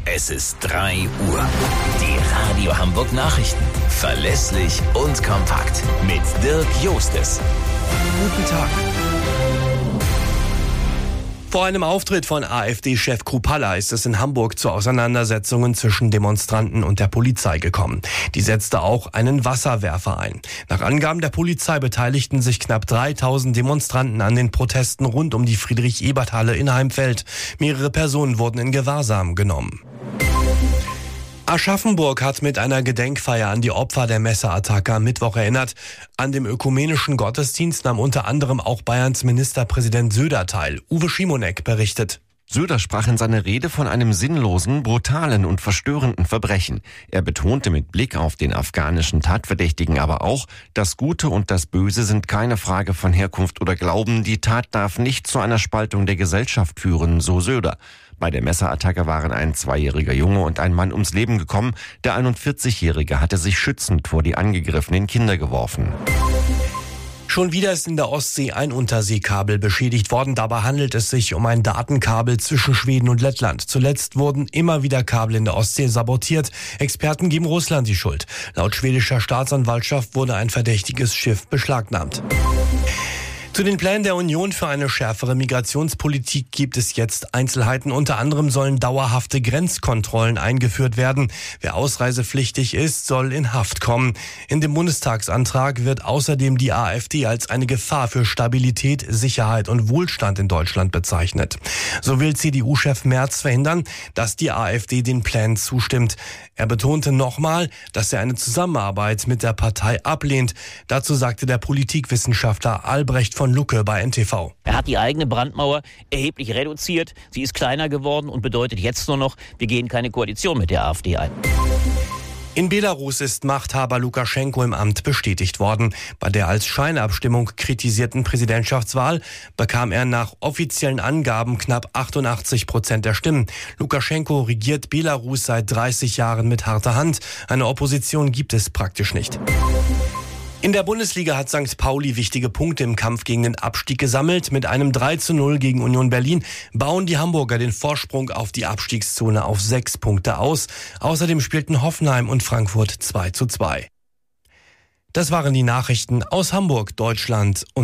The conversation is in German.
Es ist 3 Uhr. Die Radio Hamburg Nachrichten. Verlässlich und kompakt. Mit Dirk Jostes. Guten Tag. Vor einem Auftritt von AfD-Chef Kruppalla ist es in Hamburg zu Auseinandersetzungen zwischen Demonstranten und der Polizei gekommen. Die setzte auch einen Wasserwerfer ein. Nach Angaben der Polizei beteiligten sich knapp 3000 Demonstranten an den Protesten rund um die Friedrich-Ebert-Halle in Heimfeld. Mehrere Personen wurden in Gewahrsam genommen. Aschaffenburg hat mit einer Gedenkfeier an die Opfer der Messerattacke am Mittwoch erinnert. An dem ökumenischen Gottesdienst nahm unter anderem auch Bayerns Ministerpräsident Söder teil. Uwe Schimonek berichtet. Söder sprach in seiner Rede von einem sinnlosen, brutalen und verstörenden Verbrechen. Er betonte mit Blick auf den afghanischen Tatverdächtigen aber auch, das Gute und das Böse sind keine Frage von Herkunft oder Glauben. Die Tat darf nicht zu einer Spaltung der Gesellschaft führen, so Söder. Bei der Messerattacke waren ein 2-jähriger Junge und ein Mann ums Leben gekommen. Der 41-Jährige hatte sich schützend vor die angegriffenen Kinder geworfen. Schon wieder ist in der Ostsee ein Unterseekabel beschädigt worden. Dabei handelt es sich um ein Datenkabel zwischen Schweden und Lettland. Zuletzt wurden immer wieder Kabel in der Ostsee sabotiert. Experten geben Russland die Schuld. Laut schwedischer Staatsanwaltschaft wurde ein verdächtiges Schiff beschlagnahmt. Zu den Plänen der Union für eine schärfere Migrationspolitik gibt es jetzt Einzelheiten. Unter anderem sollen dauerhafte Grenzkontrollen eingeführt werden. Wer ausreisepflichtig ist, soll in Haft kommen. In dem Bundestagsantrag wird außerdem die AfD als eine Gefahr für Stabilität, Sicherheit und Wohlstand in Deutschland bezeichnet. So will CDU-Chef Merz verhindern, dass die AfD den Plänen zustimmt. Er betonte nochmal, dass er eine Zusammenarbeit mit der Partei ablehnt. Dazu sagte der Politikwissenschaftler Albrecht von Lucke bei NTV. Er hat die eigene Brandmauer erheblich reduziert. Sie ist kleiner geworden und bedeutet jetzt nur noch, wir gehen keine Koalition mit der AfD ein. In Belarus ist Machthaber Lukaschenko im Amt bestätigt worden. Bei der als Scheinabstimmung kritisierten Präsidentschaftswahl bekam er nach offiziellen Angaben knapp 88% der Stimmen. Lukaschenko regiert Belarus seit 30 Jahren mit harter Hand. Eine Opposition gibt es praktisch nicht. In der Bundesliga hat St. Pauli wichtige Punkte im Kampf gegen den Abstieg gesammelt. Mit einem 3:0 gegen Union Berlin bauen die Hamburger den Vorsprung auf die Abstiegszone auf 6 Punkte aus. Außerdem spielten Hoffenheim und Frankfurt 2:2. Das waren die Nachrichten aus Hamburg, Deutschland und